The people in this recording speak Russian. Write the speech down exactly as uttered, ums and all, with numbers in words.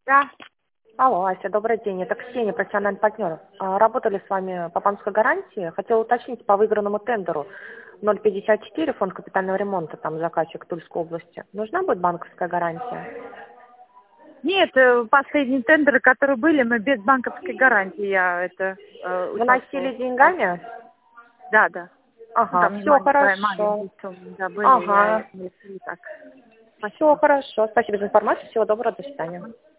Да. Алло, Ася, добрый день. Это Ксения, профессиональный партнер. А, Работали с вами по банковской гарантии. Хотела уточнить по выигранному тендеру ноль пятьдесят четыре, фонд капитального ремонта, там заказчик Тульской области. Нужна будет банковская гарантия? Нет, э, последние тендеры, которые были, мы без банковской гарантии, я это э, участвовала. Выносили деньгами? Да, да. Ну, Ага, там не все маленькая, хорошо. маленькие суммы, да, были, я Ага, их не так. все Спасибо. хорошо. Спасибо за информацию. Всего доброго, до свидания.